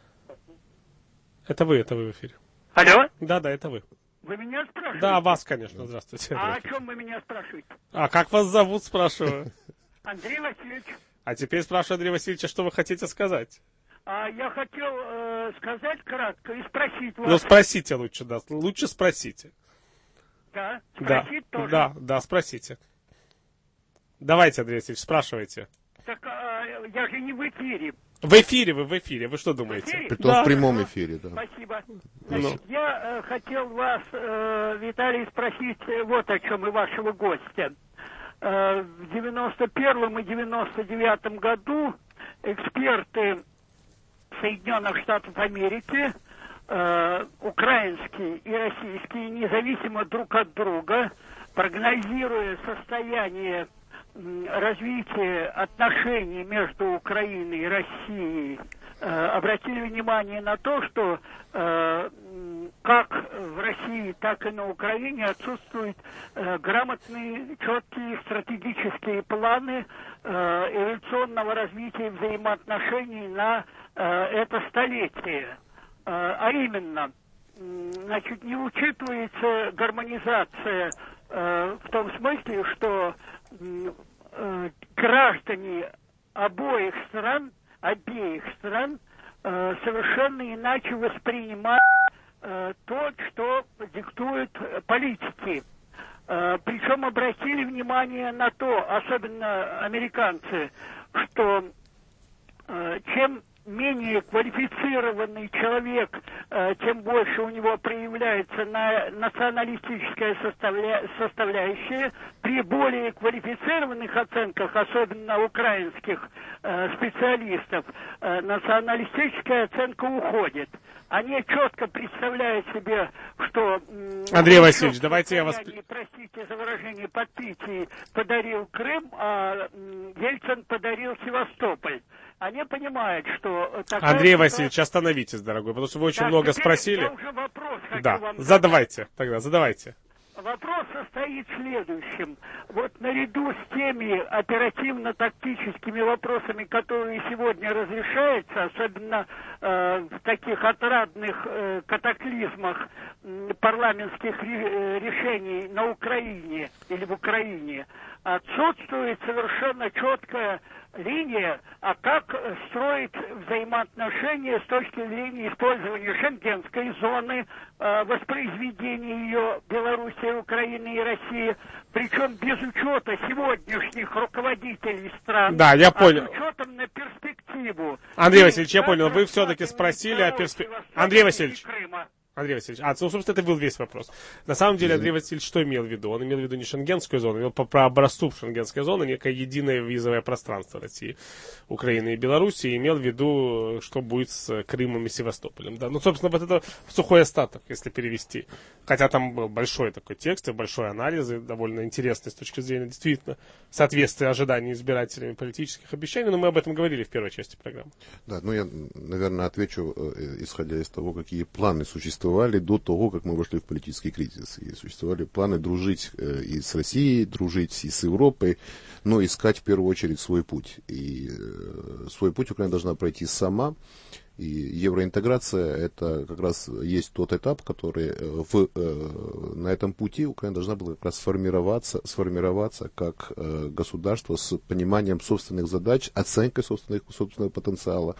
Это вы, это вы в эфире. Алло? Да, да, это вы. Вы меня спрашиваете? Да, вас, конечно. Здравствуйте. А о чем вы меня спрашиваете? А как вас зовут, спрашиваю? Андрей Васильевич. А теперь спрашиваю Андрея Васильевича, что вы хотите сказать? А я хотел э, сказать кратко и спросить вас. Ну, спросите лучше, да. Лучше спросите. Да? Да, Спросить тоже? да, да, спросите. Давайте, Андрей Васильевич, спрашивайте. Так а, я же не в эфире. В эфире вы, в эфире. Вы что думаете? В эфире? Притом Да. в прямом эфире, да. Спасибо. Ну. Значит, я э, хотел вас, э, Виталий, спросить э, вот о чем и вашего гостя. Э, в девяносто первом и девяносто девятом году эксперты Соединенных Штатов Америки, э, украинские и российские, независимо друг от друга, прогнозируя состояние м, развития отношений между Украиной и Россией, э, обратили внимание на то, что э, м, как в России, так и на Украине отсутствуют э, грамотные, четкие стратегические планы э, эволюционного развития взаимоотношений на э, это столетие. Э, а именно, м, значит, не учитывается гармонизация э, в том смысле, что м, э, граждане обоих стран, обеих стран э, совершенно иначе воспринимают э, то, что диктуют политики. Э, причем обратили внимание на то, особенно американцы, что э, чем менее квалифицированный человек, э, тем больше у него проявляется на националистическая составля... составляющая. При более квалифицированных оценках, особенно украинских э, специалистов, э, националистическая оценка уходит. Они четко представляют себе, что... М, Андрей Васильевич, давайте я вас... Простите за выражение, подпитии подарил Крым, а м, Ельцин подарил Севастополь. Они понимают, что... Такая Андрей ситуация... Васильевич, остановитесь, дорогой, потому что вы очень Так, много теперь спросили. я уже вопрос хочу Да, вам задавайте, задать. Тогда задавайте. Вопрос состоит в следующем. Вот наряду с теми оперативно-тактическими вопросами, которые сегодня разрешаются, особенно э, в таких отрадных э, катаклизмах э, парламентских ре- решений на Украине или в Украине, отсутствует совершенно четкая линия, а как строить взаимоотношения с точки зрения использования шенгенской зоны, э, воспроизведения ее Белоруссии, Украины и России, причем без учета сегодняшних руководителей стран. Да, я понял. А с учетом на перспективу. Андрей И Васильевич, я понял, вы все-таки спросили о перспективе. Андрей Васильевич. Андрей Васильевич, а, ну, собственно, это был весь вопрос. На самом деле, Андрей Васильевич что имел в виду? Он имел в виду не шенгенскую зону, он имел по, по образцу шенгенской зоны некое единое визовое пространство России, Украины и Белоруссии, и имел в виду, что будет с Крымом и Севастополем. Да? Ну, собственно, вот это сухой остаток, если перевести. Хотя там был большой такой текст, и большой анализ, и довольно интересный с точки зрения, действительно, соответствия ожиданий избирателями политических обещаний, но мы об этом говорили в первой части программы. Да, ну я, наверное, отвечу, исходя из того, какие планы существуют до того, как мы вошли в политический кризис. И существовали планы дружить э, и с Россией, дружить и с Европой, но искать в первую очередь свой путь. И э, свой путь Украина должна пройти сама. И евроинтеграция — это как раз есть тот этап, который в, э, на этом пути Украина должна была как раз сформироваться, сформироваться как э, государство с пониманием собственных задач, оценкой собственных, собственного потенциала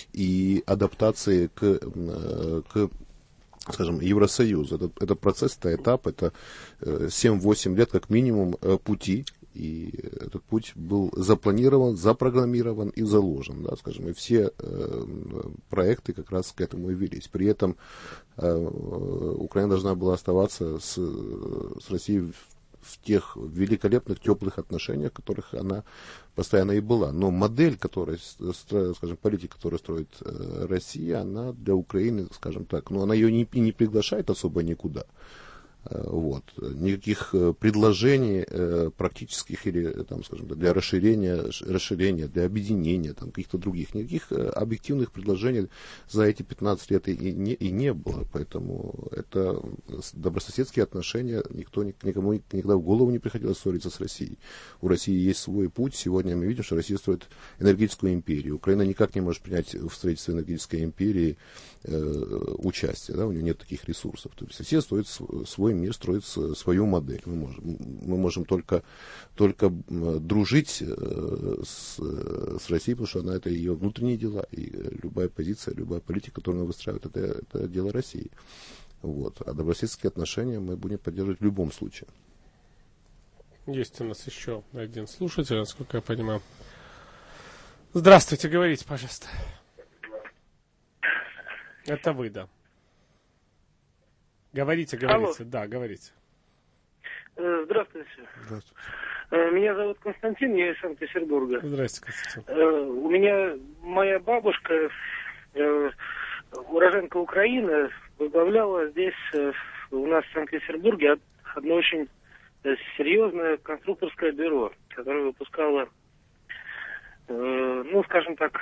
и адаптацией к, э, к скажем, Евросоюз. Это, это процесс, это этап, это семь-восемь лет как минимум пути. И этот путь был запланирован, запрограммирован и заложен, да, скажем, и все э, проекты как раз к этому и велись. При этом э, Украина должна была оставаться с, с Россией в, в тех великолепных, теплых отношениях, в которых она постоянно и была. Но модель, которая, скажем, политика, которую строит э, Россия, она для Украины, скажем так, ну, она ее не, не приглашает особо никуда. Вот. Никаких предложений э, практических или, там, скажем, для расширения, расширения, для объединения, там, каких-то других, никаких объективных предложений за эти пятнадцать лет и не, и не было. Поэтому это добрососедские отношения, никто никому никогда в голову не приходилось ссориться с Россией. У России есть свой путь. Сегодня мы видим, что Россия строит энергетическую империю. Украина никак не может принять в строительстве энергетической империи э, участие. Да? У нее нет таких ресурсов. То есть Россия строит свой мир, строит свою модель. Мы можем, мы можем только, только дружить с, с Россией, потому что она, это ее внутренние дела, и любая позиция, любая политика, которую она выстраивает, это, это дело России. Вот. А добрососедские отношения мы будем поддерживать в любом случае. Есть у нас еще один слушатель, насколько я понимаю. Здравствуйте, говорите, пожалуйста. Это вы, да. Говорите, говорите, Алло. Да, говорите. Здравствуйте. Здравствуйте. Меня зовут Константин, я из Санкт-Петербурга. Здравствуйте, Константин. У меня моя бабушка, уроженка Украины, возглавляла здесь, у нас в Санкт-Петербурге, одно очень серьезное конструкторское бюро, которое выпускало, ну, скажем так,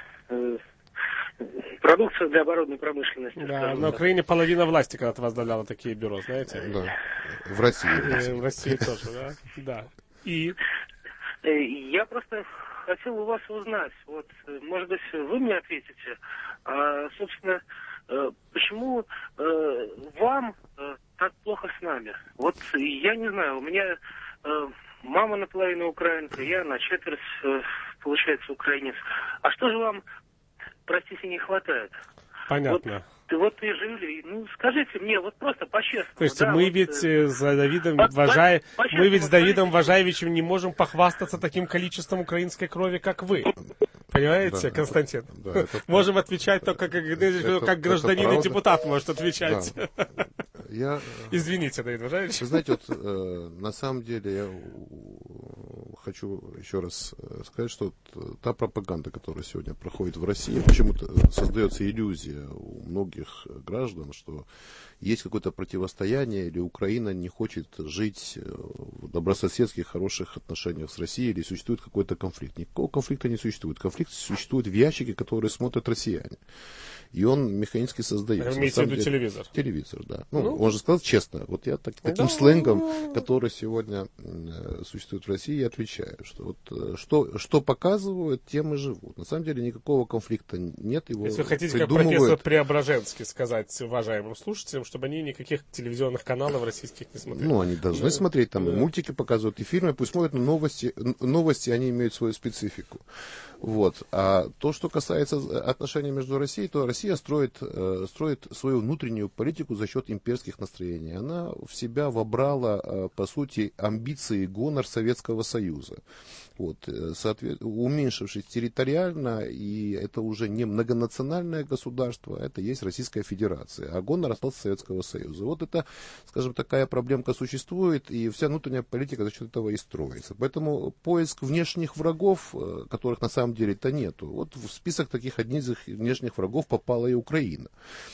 продукцию для оборонной промышленности. Да, на Украине половина власти когда-то возглавляла такие бюро, знаете? Да. В России. В России тоже, да? Да. И? Я просто хотел у вас узнать, вот, может быть, вы мне ответите, а, собственно, почему вам так плохо с нами? Вот я не знаю, у меня мама наполовину украинка, я на четверть, получается, украинец. А что же вам, простите, не хватает? Понятно. Вот, вот и жили. Ну, скажите мне, вот просто по-честному. То есть да, мы вот, ведь э... за Давидом по- Важаев... по- мы ведь с Давидом скажите... Важаевичем не можем похвастаться таким количеством украинской крови, как вы. Понимаете, да, Константин? Да, это... Можем отвечать только как, это, как гражданин и депутат может отвечать. Да. Я... Извините, Давид Важаевич. Вы знаете, вот э, на самом деле я хочу еще раз сказать, что та пропаганда, которая сегодня проходит в России, почему-то создается иллюзия у многих граждан, что есть какое-то противостояние, или Украина не хочет жить в добрососедских, хороших отношениях с Россией, или существует какой-то конфликт. Никакого конфликта не существует. Конфликт существует в ящике, который смотрят россияне. И он механически создается. Вы имеете в виду телевизор? Телевизор, да. Ну, ну, он же сказал честно. Вот я так, таким да, сленгом, который сегодня э, существует в России, отвечаю, что вот э, что, что показывают, тем и живут. На самом деле никакого конфликта нет. Его Если вы хотите, как придумывают... профессор Преображенский, сказать уважаемым слушателям, чтобы они никаких телевизионных каналов российских не смотрели. Ну, они должны да. смотреть, там да. мультики показывают, и фильмы, пусть смотрят, но новости, новости, они имеют свою специфику. Вот. А то, что касается отношений между Россией, то Россия строит, э, строит свою внутреннюю политику за счет имперских настроений. Она в себя вобрала, э, по сути, амбиции и гонор Советского Союза. Вот, соответ... уменьшившись территориально, и это уже не многонациональное государство, это есть Российская Федерация, а гонор остался Советского Союза. Вот это, скажем, такая проблемка существует, и вся внутренняя политика за счет этого и строится. Поэтому поиск внешних врагов, которых на самом деле-то нету, вот в список таких одних из внешних врагов попала и Украина.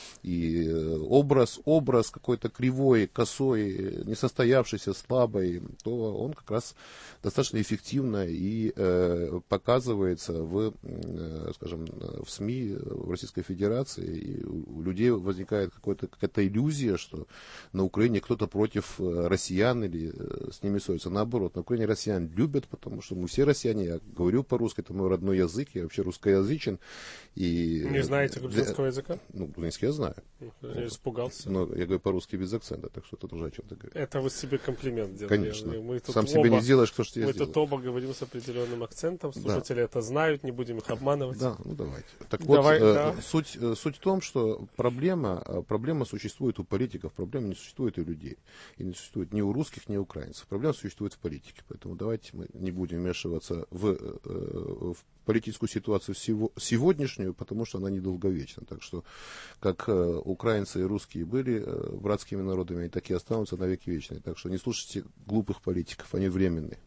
И образ, образ какой-то кривой, косой, несостоявшийся, слабый, то он как раз достаточно эффективно и э, показывается в, э, скажем, в СМИ в Российской Федерации. И у людей возникает какая-то, какая-то иллюзия, что на Украине кто-то против россиян или э, с ними ссорится. Наоборот, на Украине россиян любят, потому что мы все россияне. Я говорю по-русски, это мой родной язык, я вообще русскоязычен. И, не знаете грузинского языка? Ну, грузинский я знаю. Я испугался. Но я говорю по-русски без акцента, так что это уже о чем-то говорит. Это вы себе комплимент делаете. Конечно. Мы тут Сам оба, себе не сделаешь, кто ж тебе мы сделает. Мы тут оба говорим с определенным акцентом. Слушатели да. это знают, не будем их обманывать. Да, ну давайте. Так Давай, вот, да. э, суть, э, суть в том, что проблема, проблема существует у политиков, проблема не существует у людей. И не существует ни у русских, ни у украинцев. проблема существует в политике. Поэтому давайте мы не будем вмешиваться в, в политическую ситуацию сегодняшнюю, потому что она недолговечна. Так что, как украинцы и русские были братскими народами, они так и останутся навеки вечные. Так что не слушайте глупых политиков, они временные.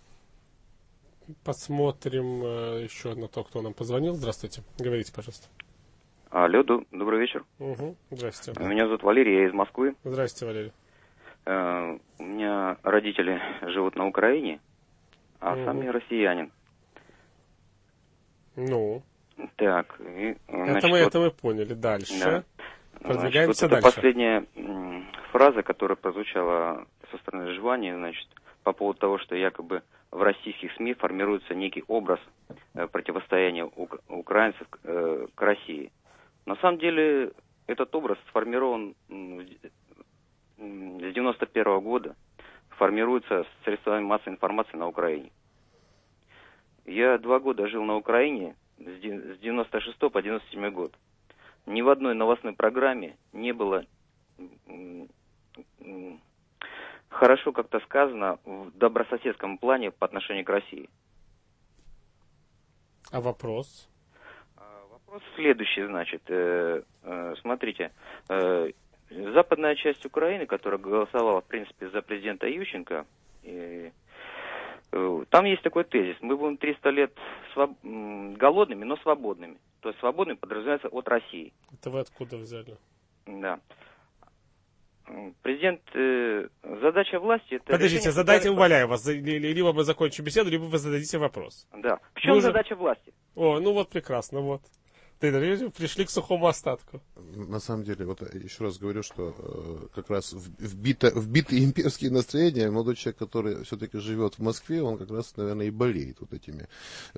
Посмотрим еще на то, кто нам позвонил. Здравствуйте. Говорите, пожалуйста. Алло, добрый вечер. Угу. Здравствуйте. Меня зовут Валерий, я из Москвы. Здравствуйте, Валерий. Uh, у меня родители живут на Украине, а угу. сам я россиянин. Ну. Так. И, значит, это, мы, вот, это мы поняли. Дальше. Да. Продвигаемся значит, вот дальше. Это последняя м, фраза, которая прозвучала со стороны Жвании, значит, по поводу того, что якобы в российских СМИ формируется некий образ э, противостояния ук- украинцев э, к России. На самом деле этот образ сформирован м, с девяносто первого года, формируется средствами массовой информации на Украине. Я два года жил на Украине с девяносто шестого по девяносто седьмой год. Ни в одной новостной программе не было хорошо как-то сказано в добрососедском плане по отношению к России. А вопрос? Вопрос следующий, значит. Э, э, смотрите, э, западная часть Украины, которая голосовала, в принципе, за президента Ющенко, э, э, там есть такой тезис. Мы будем триста лет своб... голодными, но свободными. То есть свободными подразумевается от России. Это вы откуда взяли? Да. Президент, э, задача власти... Это Подождите, задайте, умоляю вас, либо мы закончим беседу, либо вы зададите вопрос. Да. В чем уже... задача власти? О, ну вот прекрасно, вот. Ты пришли к сухому остатку. На самом деле, вот еще раз говорю, что э, как раз вбито, вбитые имперские настроения, молодой человек, который все-таки живет в Москве, он как раз, наверное, и болеет вот этими,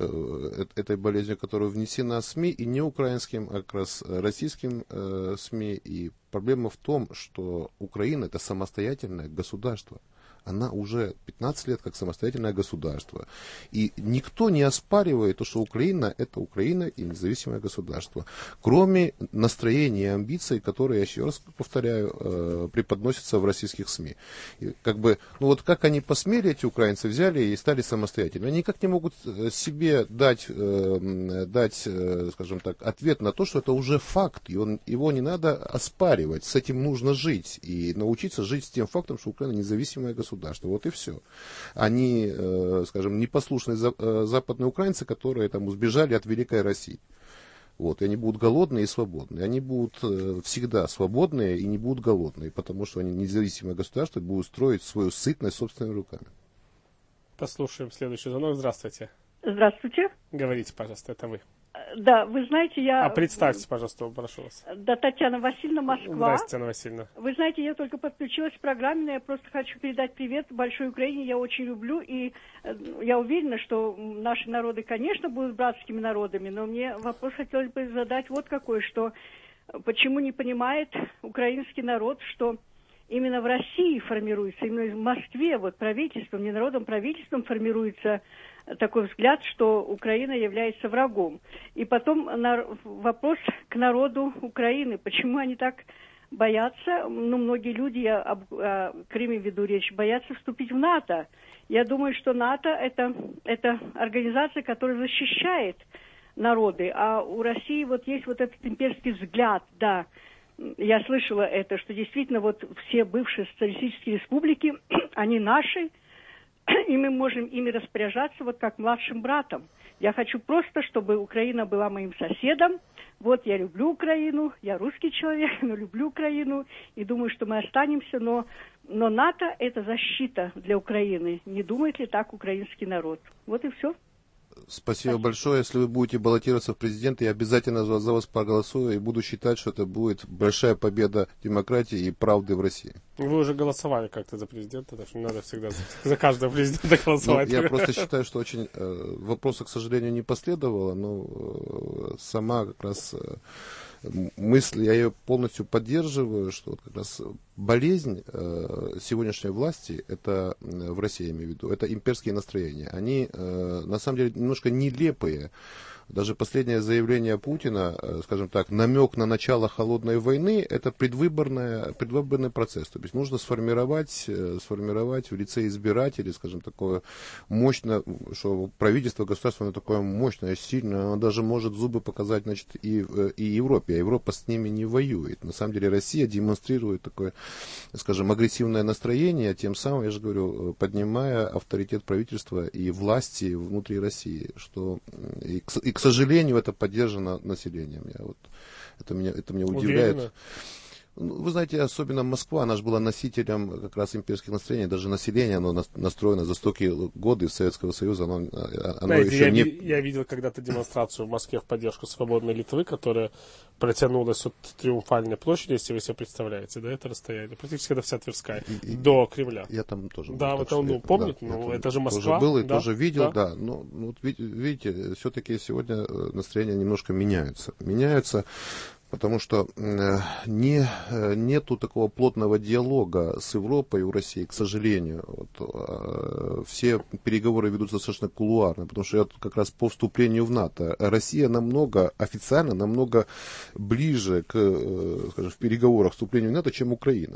э, этой болезнью, которая внесена СМИ, и не украинским, а как раз российским э, СМИ. И проблема в том, что Украина — это самостоятельное государство. Она уже пятнадцать лет как самостоятельное государство. И никто не оспаривает то, что Украина — это Украина и независимое государство. Кроме настроений и амбиций, которые, я еще раз повторяю, э, преподносятся в российских СМИ. И как бы, ну вот как они посмели, эти украинцы, взяли и стали самостоятельными. Они никак не могут себе дать, э, дать э, скажем так, ответ на то, что это уже факт. И он, его не надо оспаривать. С этим нужно жить. И научиться жить с тем фактом, что Украина независимое государство. Государства. Вот и все. Они, э, скажем, непослушные за, э, западные украинцы, которые там сбежали от Великой России. Вот, и они будут голодные и свободные. Они будут э, всегда свободные и не будут голодные, потому что они независимое государство будут строить свою сытность собственными руками. Послушаем следующий звонок. Здравствуйте. Здравствуйте. Говорите, пожалуйста, это вы. Да, вы знаете, я... А представьте, пожалуйста, прошу вас. Да, Татьяна Васильевна, Москва. Здравствуйте, Татьяна Васильевна. Вы знаете, я только подключилась к программе, но я просто хочу передать привет большой Украине. Я очень люблю, и я уверена, что наши народы, конечно, будут братскими народами, но мне вопрос хотелось бы задать вот какой, что почему не понимает украинский народ, что именно в России формируется, именно в Москве, вот правительством, не народом, правительством формируется такой взгляд, что Украина является врагом. И потом на вопрос к народу Украины. Почему они так боятся? Ну, многие люди, я об о Крыме веду речь, боятся вступить в НАТО. Я думаю, что НАТО это, это организация, которая защищает народы. А у России вот есть вот этот имперский взгляд, да. Я слышала это, что действительно вот все бывшие социалистические республики, они наши, и мы можем ими распоряжаться вот как младшим братом. Я хочу просто, чтобы Украина была моим соседом. Вот я люблю Украину, я русский человек, но люблю Украину. И думаю, что мы останемся, но, но НАТО – это защита для Украины. Не думает ли так украинский народ? Вот и все. Спасибо большое. Если вы будете баллотироваться в президенты, я обязательно за вас проголосую и буду считать, что это будет большая победа демократии и правды в России. Вы уже голосовали как-то за президента, так что не надо всегда за, за каждого президента голосовать. Ну, я просто считаю, что очень э, вопроса, к сожалению, не последовало, но э, сама как раз э, мысль, я ее полностью поддерживаю, что вот как раз болезнь э, сегодняшней власти, это в России, я имею в виду, это имперские настроения. Они э, на самом деле немножко нелепые. Даже последнее заявление Путина, скажем так, намек на начало холодной войны, это предвыборная, предвыборный процесс. То есть нужно сформировать, сформировать в лице избирателей, скажем, такое мощное, что правительство, государство, оно такое мощное, сильное, оно даже может зубы показать, значит, и, и Европе, а Европа с ними не воюет. На самом деле Россия демонстрирует такое, скажем, агрессивное настроение, тем самым, я же говорю, поднимая авторитет правительства и власти внутри России, что и, и к сожалению, это поддержано населением. Я вот, это, меня, это меня удивляет. Уверена. Вы знаете, особенно Москва, она же была носителем как раз имперских настроений, даже население, оно настроено за столькие годы Советского Союза, оно, оно Знаете, еще я, не... я видел когда-то демонстрацию в Москве в поддержку свободной Литвы, которая протянулась от Триумфальной площади, если вы себе представляете, да, это расстояние, практически до вся Тверская, и, до Кремля. Я там тоже был. Да, вот он, ну, помните, да, ну, это же Москва. Тоже был и да, тоже видел, да. да. Но, ну, видите, все-таки сегодня настроения немножко меняются. Меняются. Потому что э, не, э, нету такого плотного диалога с Европой у России, к сожалению. Вот, э, все переговоры ведутся достаточно кулуарно, потому что это как раз по вступлению в НАТО. Россия намного, официально намного ближе к, э, скажем, в переговорах вступлению в НАТО, чем Украина.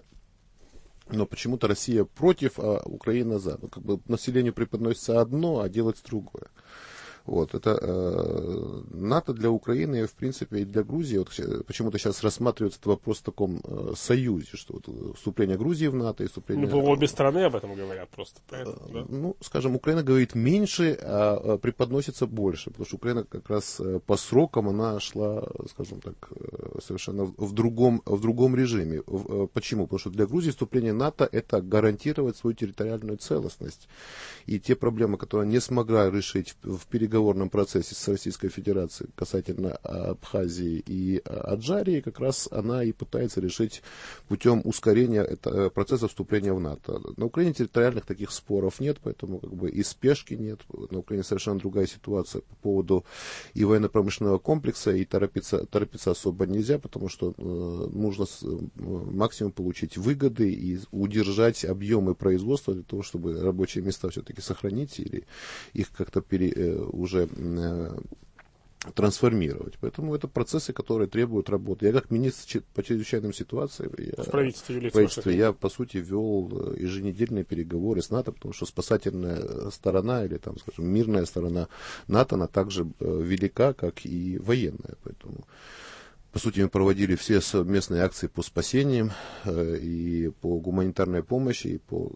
Но почему-то Россия против, а Украина за. Ну, как бы населению преподносится одно, а делается другое. Вот, это э, НАТО для Украины, в принципе, и для Грузии, вот, почему-то сейчас рассматривается этот вопрос в таком э, союзе, что вот, вступление Грузии в НАТО и вступление... Ну, обе страны об этом говорят просто, правильно? Э, да? Ну, скажем, Украина говорит меньше, а, а преподносится больше, потому что Украина как раз по срокам, она шла, скажем так, совершенно в другом, в другом режиме. Почему? Потому что для Грузии вступление в НАТО — это гарантировать свою территориальную целостность. И те проблемы, которые не смогла решить в переговорах, в переговорном процессе с Российской Федерацией касательно Абхазии и Аджарии, как раз она и пытается решить путем ускорения этого процесса вступления в НАТО. На Украине территориальных таких споров нет, поэтому как бы и спешки нет. На Украине совершенно другая ситуация по поводу и военно-промышленного комплекса, и торопиться, торопиться особо нельзя, потому что э, нужно с, э, максимум получить выгоды и удержать объемы производства для того, чтобы рабочие места все-таки сохранить или их как-то пере, э, уже э, трансформировать. Поэтому это процессы, которые требуют работы. Я как министр по чрезвычайным ситуациям, я, в правительстве, Юлия в правительстве я, по сути, вел еженедельные переговоры с НАТО, потому что спасательная сторона, или, там, скажем, мирная сторона НАТО, она также велика, как и военная. Поэтому, по сути, мы проводили все совместные акции по спасениям э, и по гуманитарной помощи, и по,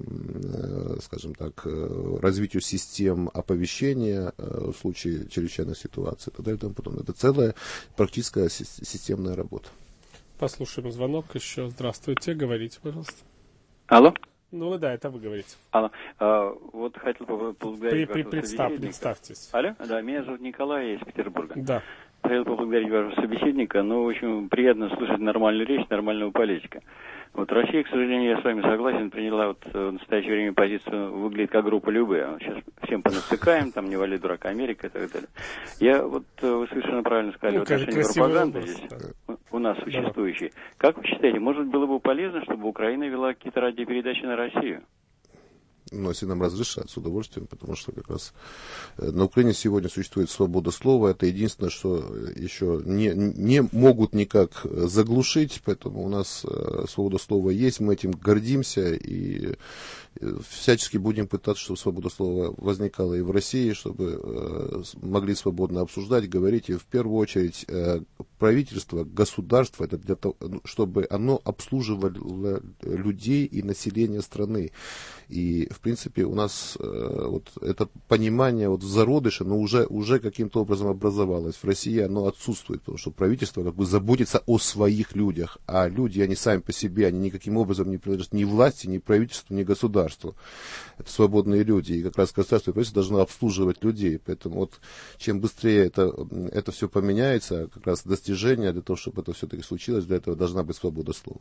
э, скажем так, э, развитию систем оповещения э, в случае чрезвычайной ситуации. И так далее, и тому подобное. Это целая практическая системная работа. Послушаем звонок еще. Здравствуйте, говорите, пожалуйста. Алло. Ну да, это вы говорите. Алло. А, вот хотел поблагодарить при, при, представ, представьтесь. Алло, да, меня зовут Николай, я из Петербурга. Да. Хотел поблагодарить вашего собеседника, но очень приятно слышать нормальную речь нормального политика. Вот Россия, к сожалению, я с вами согласен, приняла вот в настоящее время позицию, выглядит как группа Любе. Сейчас всем понатыкаем, там не вали дурака Америка и так далее. Я вот, вы совершенно правильно сказали, ну, в отношении пропаганды вопрос, здесь да. у нас существующей. Да. Как вы считаете, может было бы полезно, чтобы Украина вела какие-то радиопередачи на Россию? Ну, если нам разрешат, с удовольствием, потому что как раз на Украине сегодня существует свобода слова, это единственное, что еще не, не могут никак заглушить, поэтому у нас свобода слова есть, мы этим гордимся и всячески будем пытаться, чтобы свобода слова возникала и в России, чтобы могли свободно обсуждать, говорить, и в первую очередь правительство, государство, это для того, чтобы оно обслуживало людей и население страны. И, в принципе, у нас э, вот это понимание вот в зародыше, но уже, уже каким-то образом образовалось. В России оно отсутствует, потому что правительство как бы заботится о своих людях, а люди, они сами по себе, они никаким образом не принадлежат ни власти, ни правительству, ни государству. Это свободные люди, и как раз государство и правительство должно обслуживать людей. Поэтому вот чем быстрее это, это все поменяется, как раз достижение для того, чтобы это все-таки случилось, для этого должна быть свобода слова.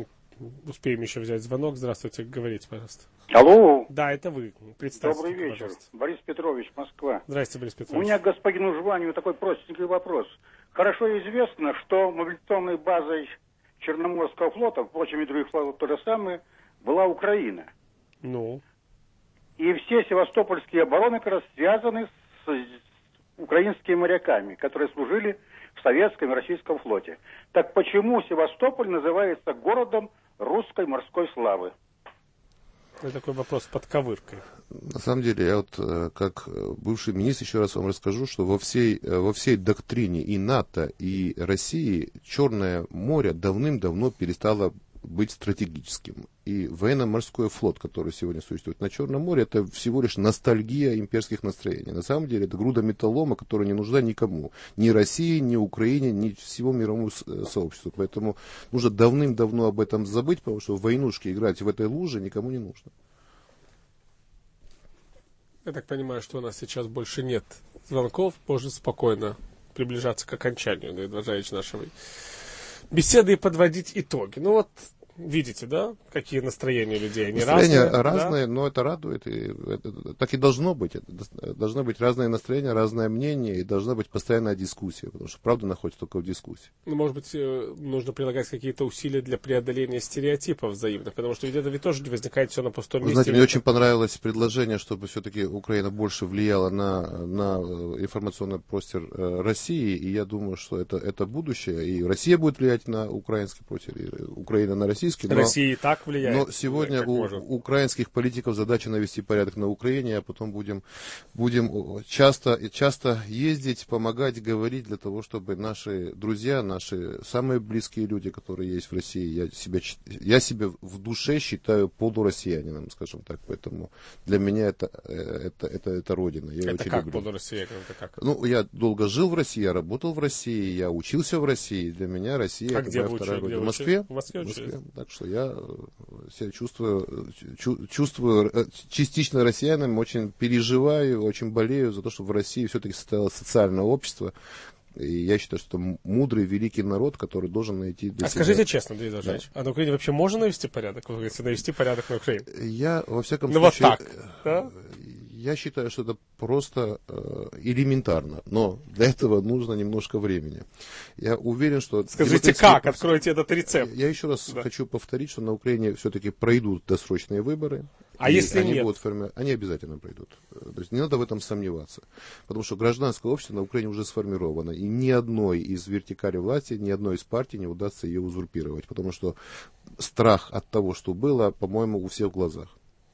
Успеем еще взять звонок. Здравствуйте, говорите, пожалуйста. Алло. Да, это вы. Представьте. Добрый вечер. Пожалуйста. Борис Петрович, Москва. Здравствуйте, Борис Петрович. У меня к господину Жванию такой простенький вопрос. Хорошо известно, что мобилизационной базой Черноморского флота, впрочем, и других флотов то же самое, была Украина. Ну. И все севастопольские обороны как раз связаны с украинскими моряками, которые служили в советском и российском флоте. Так почему Севастополь называется городом русской морской славы? Это такой вопрос под ковыркой. На самом деле, я вот как бывший министр еще раз вам расскажу, что во всей, во всей доктрине и НАТО, и России Черное море давным-давно перестало быть стратегическим. И военно-морской флот, который сегодня существует на Черном море, это всего лишь ностальгия имперских настроений. На самом деле это груда металлома, которая не нужна никому. Ни России, ни Украине, ни всему мировому сообществу. Поэтому нужно давным-давно об этом забыть, потому что в войнушки играть в этой луже никому не нужно. Я так понимаю, что у нас сейчас больше нет звонков. Можно спокойно приближаться к окончанию, Давид Важаевич, нашей беседы и подводить итоги. Ну вот, видите, да, какие настроения людей? Они настроения разные, разные, да? Но это радует. И это, так и должно быть. Это, должно быть разное настроение, разное мнение, и должна быть постоянная дискуссия, потому что правда находится только в дискуссии. Ну, может быть, нужно прилагать какие-то усилия для преодоления стереотипов взаимных, потому что ведь это ведь тоже не возникает все на пустом Вы месте. знаете, мне очень понравилось предложение, чтобы все-таки Украина больше влияла на, на информационный простор России, и я думаю, что это, это будущее, и Россия будет влиять на украинский простор, и Украина на российский. Но, Россия и так влияет. Но сегодня у может. украинских политиков задача навести порядок на Украине, а потом будем, будем часто, часто ездить, помогать, говорить для того, чтобы наши друзья, наши самые близкие люди, которые есть в России, я себя, я себя в душе считаю полуроссиянином, скажем так, поэтому для меня это, это, это, это родина. Я это очень как люблю. полуроссиянин? Это как? Ну, я долго жил в России, я работал в России, я учился в России, для меня Россия а это где моя вторая учили? родина. В Москве. В Москве, в Москве. Москве. Так что я себя чувствую, чувствую частично россиянином, очень переживаю, очень болею за то, чтобы в России все-таки состоялось социальное общество. И я считаю, что это мудрый, великий народ, который должен найти для а себя... скажите честно, Давид Важаевич, да. а на Украине вообще можно навести порядок? Вы говорите, навести порядок на Украине? Я, во всяком ну, случае... вот так, да? Я считаю, что это просто э, элементарно, но для этого нужно немножко времени. Я уверен, что... Скажите, как? Откройте этот рецепт. Я еще раз да. хочу повторить, что на Украине все-таки пройдут досрочные выборы. А если они нет? Будут форми... Они обязательно пройдут. То есть не надо в этом сомневаться. Потому что гражданское общество на Украине уже сформировано. И ни одной из вертикалей власти, ни одной из партий не удастся ее узурпировать. Потому что страх от того, что было, по-моему, у всех в глазах.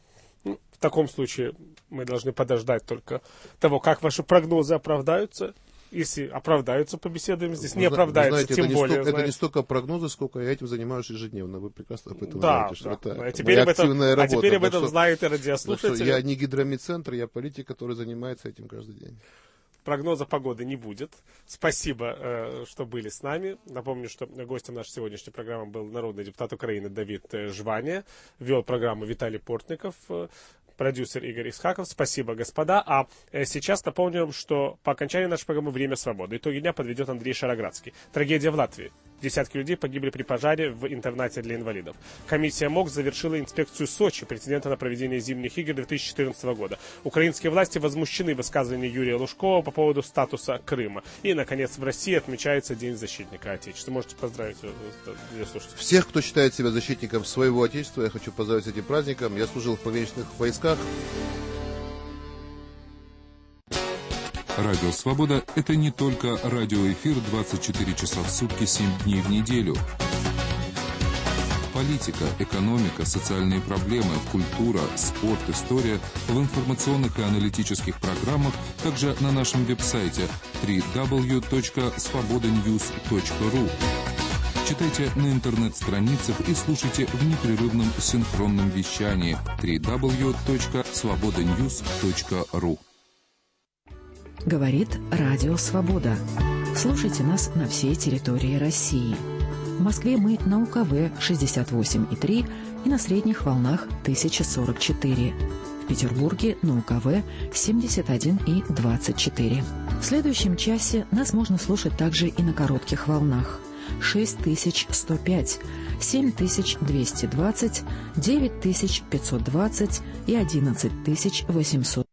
В таком случае мы должны подождать только того, как ваши прогнозы оправдаются. Если оправдаются, побеседуем здесь, вы, не оправдаются, знаете, тем это более. Не столько, знаете. это не столько прогнозы, сколько я этим занимаюсь ежедневно. Вы прекрасно об этом да, знаете, что да. это а теперь об этом, активная работа. А теперь об так этом что, знают и радиослушатели. Я не гидромедцентр, я политик, который занимается этим каждый день. Прогноза погоды не будет. Спасибо, что были с нами. Напомню, что гостем нашей сегодняшней программы был народный депутат Украины Давид Жваня. Вел программу Виталий Портников, продюсер Игорь Исхаков. Спасибо, господа. А сейчас напомним, что по окончании нашей программы «Время свободы» итоги дня подведет Андрей Шароградский. Трагедия в Латвии. Десятки людей погибли при пожаре в интернате для инвалидов. Комиссия МОК завершила инспекцию Сочи, претендента на проведение зимних игр две тысячи четырнадцатого года. Украинские власти возмущены высказываниями Юрия Лужкова по поводу статуса Крыма. И, наконец, в России отмечается День защитника Отечества. Можете поздравить слушателей. Всех, кто считает себя защитником своего Отечества, я хочу поздравить с этим праздником. Я служил в пограничных войсках. Радио «Свобода» — это не только радиоэфир двадцать четыре часа в сутки, семь дней в неделю. Политика, экономика, социальные проблемы, культура, спорт, история в информационных и аналитических программах, также на нашем веб-сайте дабл ю дабл ю дабл ю точка свобода ньюс точка ру. Читайте на интернет-страницах и слушайте в непрерывном синхронном вещании дабл ю дабл ю дабл ю точка свобода ньюс точка ру. Говорит Радио Свобода. Слушайте нас на всей территории России. В Москве мы на У Ка В шестьдесят восемь и три и на средних волнах тысяча сорок четыре. В Петербурге на У Ка В семьдесят один и двадцать четыре. В следующем часе нас можно слушать также и на коротких волнах. шесть тысяч сто пять, семь тысяч двести двадцать, девять тысяч пятьсот двадцать и одиннадцать тысяч восемьсот.